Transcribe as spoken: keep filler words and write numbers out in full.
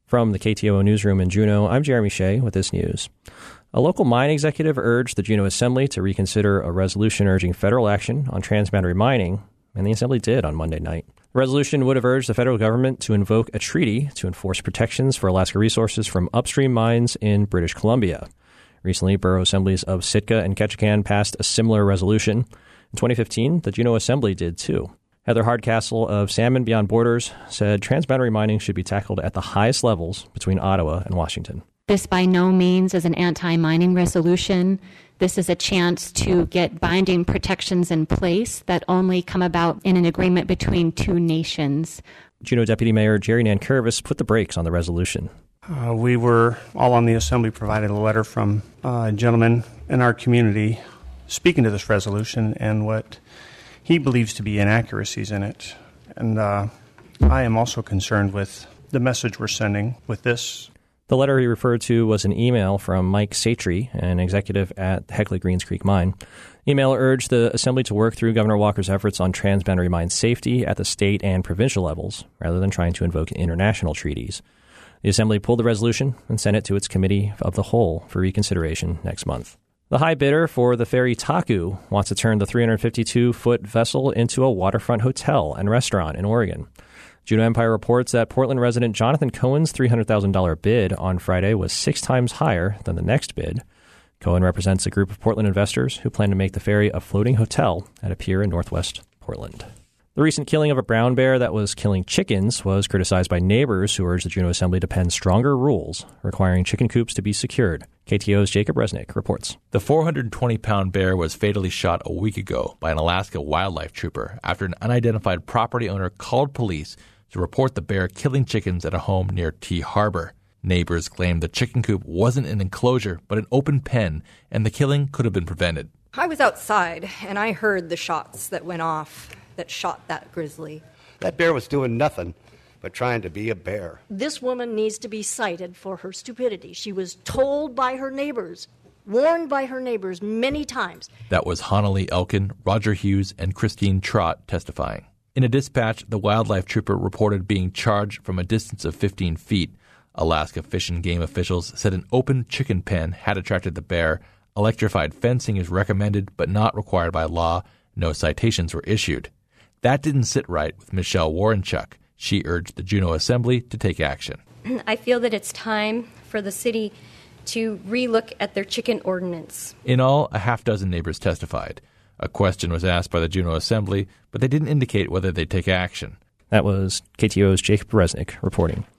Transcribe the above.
From the K T O O newsroom in Juneau, I'm Jeremy Shea with this news. A local mine executive urged the Juneau Assembly to reconsider a resolution urging federal action on transboundary mining, and the Assembly did on Monday night. The resolution would have urged the federal government to invoke a treaty to enforce protections for Alaska resources from upstream mines in British Columbia. Recently, borough assemblies of Sitka and Ketchikan passed a similar resolution. In twenty fifteen, the Juneau Assembly did too. Heather Hardcastle of Salmon Beyond Borders said transboundary mining should be tackled at the highest levels between Ottawa and Washington. This by no means is an anti-mining resolution. This is a chance to get binding protections in place that only come about in an agreement between two nations. Juneau Deputy Mayor Jerry Nankervis put the brakes on the resolution. Uh, we were all on the Assembly provided a letter from uh, a gentleman in our community speaking to this resolution and what he believes to be inaccuracies in it. And uh, I am also concerned with the message we're sending with this. The letter he referred to was an email from Mike Satry, an executive at Hecla Greens Creek Mine. The email urged the Assembly to work through Governor Walker's efforts on transboundary mine safety at the state and provincial levels, rather than trying to invoke international treaties. The Assembly pulled the resolution and sent it to its Committee of the Whole for reconsideration next month. The high bidder for the ferry Taku wants to turn the three hundred fifty-two foot vessel into a waterfront hotel and restaurant in Oregon. Juneau Empire reports that Portland resident Jonathan Cohen's three hundred thousand dollars bid on Friday was six times higher than the next bid. Cohen represents a group of Portland investors who plan to make the ferry a floating hotel at a pier in northwest Portland. The recent killing of a brown bear that was killing chickens was criticized by neighbors who urged the Juneau Assembly to pen stronger rules requiring chicken coops to be secured. K T O O's Jacob Resnick reports. The four hundred twenty pound bear was fatally shot a week ago by an Alaska wildlife trooper after an unidentified property owner called police to report the bear killing chickens at a home near T Harbor. Neighbors claimed the chicken coop wasn't an enclosure but an open pen, and the killing could have been prevented. I was outside, and I heard the shots that went off that shot that grizzly. That bear was doing nothing but trying to be a bear. This woman needs to be cited for her stupidity. She was told by her neighbors, warned by her neighbors many times. That was Hanali Elkin, Roger Hughes, and Christine Trott testifying. In a dispatch, the wildlife trooper reported being charged from a distance of fifteen feet. Alaska Fish and Game officials said an open chicken pen had attracted the bear. Electrified fencing is recommended but not required by law. No citations were issued. That didn't sit right with Michelle Warrenchuk. She urged the Juneau Assembly to take action. I feel that it's time for the city to relook at their chicken ordinance. In all, a half dozen neighbors testified. A question was asked by the Juneau Assembly, but they didn't indicate whether they'd take action. That was K T O O's Jacob Resnick reporting.